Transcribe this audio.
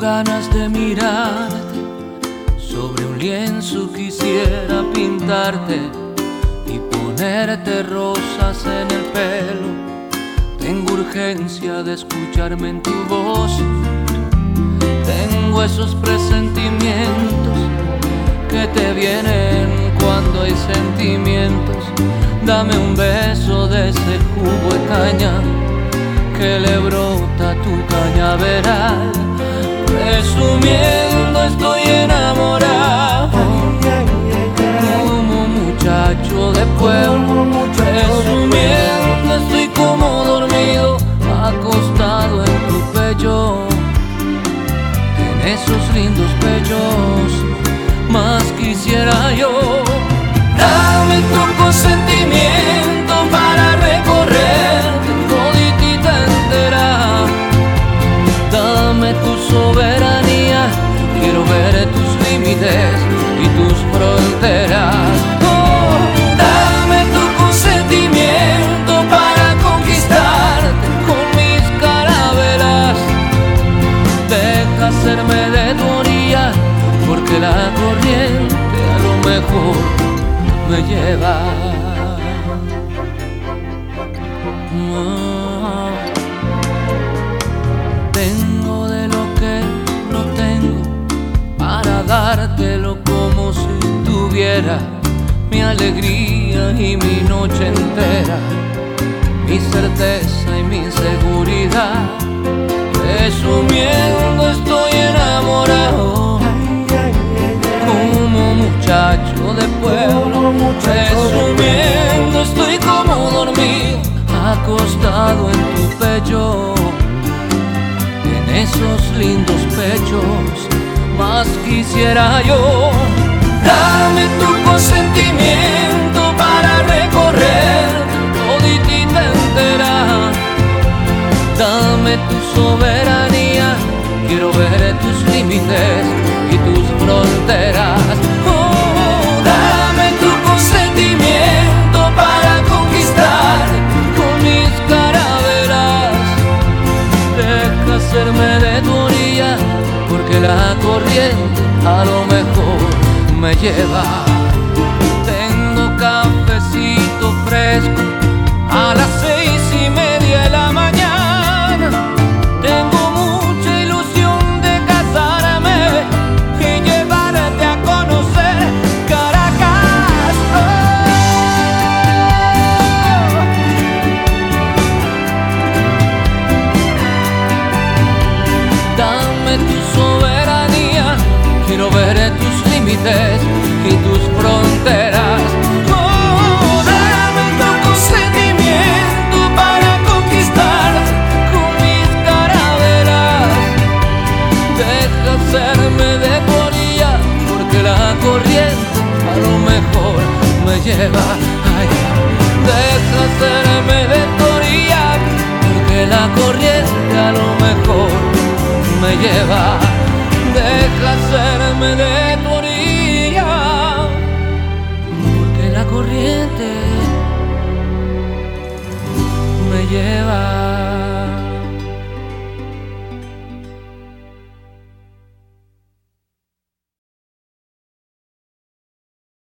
ganas de mirarte, sobre un lienzo quisiera pintarte y ponerte rosas en el pelo. Tengo urgencia de escucharme en tu voz, tengo esos presentimientos que te vienen cuando hay sentimientos. Dame un beso de ese jugo de caña que le brota a tu cañaveral. Presumiendo estoy enamorado, como muchacho de pueblo. Presumiendo estoy como dormido, acostado en tu pecho, en esos lindos pechos. Más quisiera yo. Dame tu consentimiento para recorrer toditita entera. Dame tu soberanía, quiero ver tus límites y tus fronteras. Oh, dame tu consentimiento para conquistarte con mis carabelas. Deja hacerme de tu orilla, porque la corriente a lo mejor me lleva. Tengo de lo que no tengo para dártelo como si tuviera mi alegría y mi noche entera, mi certeza y mi seguridad. Presumiendo estoy enamorado, como muchacho de pueblo. Presumiendo estoy como dormido, acostado en tu pecho, en esos lindos pechos. Más quisiera yo. Dame tu consentimiento para recorrer toditita entera. Dame tu soberanía, quiero ver tus límites y tus fronteras. Oh, dame tu consentimiento para conquistar con mis carabelas. Deja hacerme de tu orilla, porque la corriente a lo mejor me lleva. Tengo cafecito fresco a las 6:30 de la mañana. Tengo mucha ilusión de casarme y llevarte a conocer Caracas. Oh. Dame tu soberanía, quiero ver tus límites y tus fronteras. Oh, dame tu consentimiento para conquistar con mis carabelas. Deja hacerme de tu orilla, porque la corriente a lo mejor me lleva. Ay, deja hacerme de tu orilla, porque la corriente a lo mejor me lleva. Deja hacerme de tu